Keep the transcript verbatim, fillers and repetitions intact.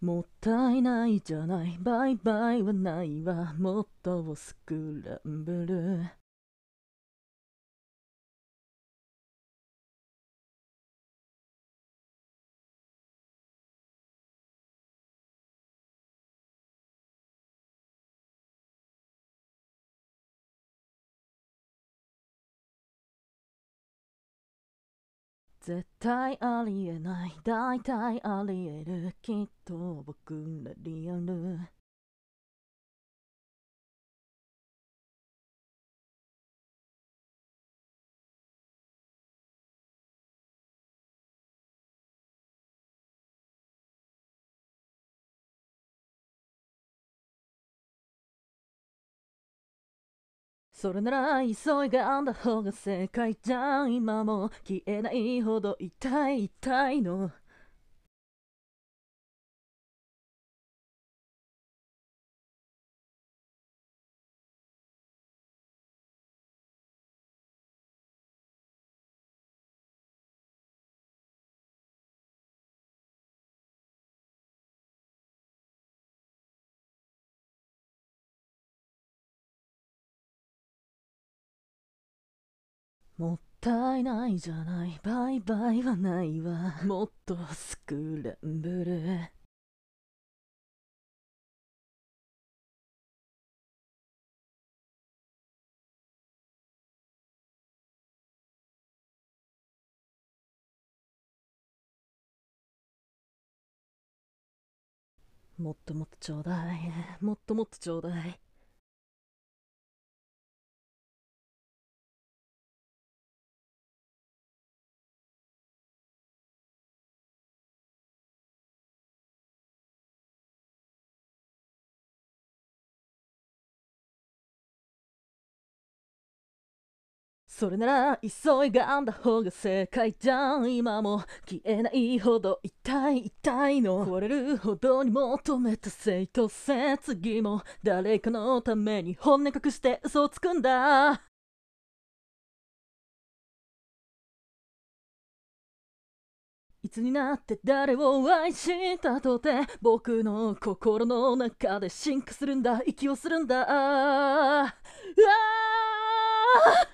もったいないじゃない、バイバイはないわ、もっとスクランブル。絶対ありえない、大体ありえる、きっと僕らリアル。それなら急いがんだ方が正解じゃん、今も消えないほど痛い痛いの。もったいないじゃない、バイバイはないわ、もっとスクランブル。もっともっとちょうだい、もっともっとちょうだい。それなら急いがんだ方が正解じゃん、今も消えないほど痛い痛いの。壊れるほどに求めた正当性、次も誰かのために本音隠して嘘をつくんだ。いつになって誰を愛したとて、僕の心の中で進化するんだ、息をするんだ。ああ